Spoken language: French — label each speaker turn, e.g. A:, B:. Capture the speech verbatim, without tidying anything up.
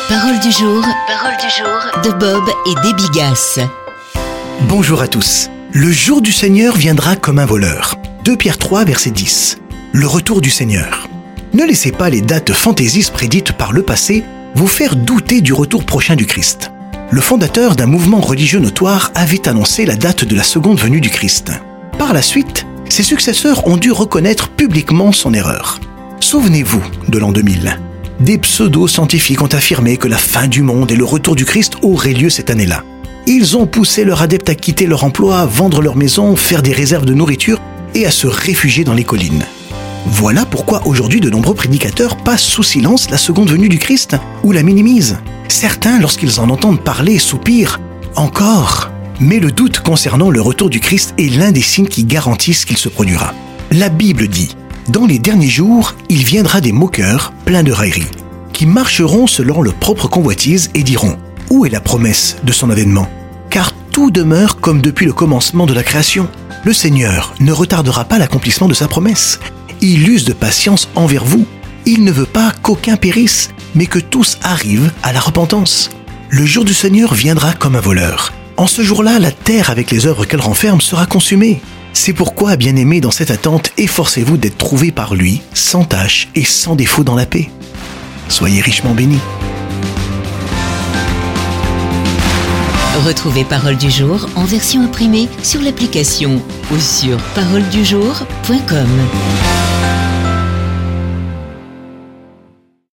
A: Parole du jour, parole du jour de Bob et des Bigasses.
B: Bonjour à tous. Le jour du Seigneur viendra comme un voleur. deux Pierre trois, verset dix. Le retour du Seigneur. Ne laissez pas les dates fantaisistes prédites par le passé vous faire douter du retour prochain du Christ. Le fondateur d'un mouvement religieux notoire avait annoncé la date de la seconde venue du Christ. Par la suite, ses successeurs ont dû reconnaître publiquement son erreur. Souvenez-vous de l'an deux mille. Des pseudo-scientifiques ont affirmé que la fin du monde et le retour du Christ auraient lieu cette année-là. Ils ont poussé leurs adeptes à quitter leur emploi, vendre leur maison, faire des réserves de nourriture et à se réfugier dans les collines. Voilà pourquoi aujourd'hui de nombreux prédicateurs passent sous silence la seconde venue du Christ ou la minimisent. Certains, lorsqu'ils en entendent parler, soupirent « encore ». Mais le doute concernant le retour du Christ est l'un des signes qui garantissent qu'il se produira. La Bible dit « Dans les derniers jours, il viendra des moqueurs pleins de railleries, qui marcheront selon leur propre convoitise et diront « Où est la promesse de son avènement ?» Car tout demeure comme depuis le commencement de la création. Le Seigneur ne retardera pas l'accomplissement de sa promesse. Il use de patience envers vous. Il ne veut pas qu'aucun périsse, mais que tous arrivent à la repentance. Le jour du Seigneur viendra comme un voleur. En ce jour-là, la terre avec les œuvres qu'elle renferme sera consumée. C'est pourquoi, bien-aimés, dans cette attente, efforcez-vous d'être trouvés par lui, sans tache et sans défaut dans la paix. Soyez richement bénis.
A: Retrouvez Parole du jour en version imprimée sur l'application ou sur parole du jour point com.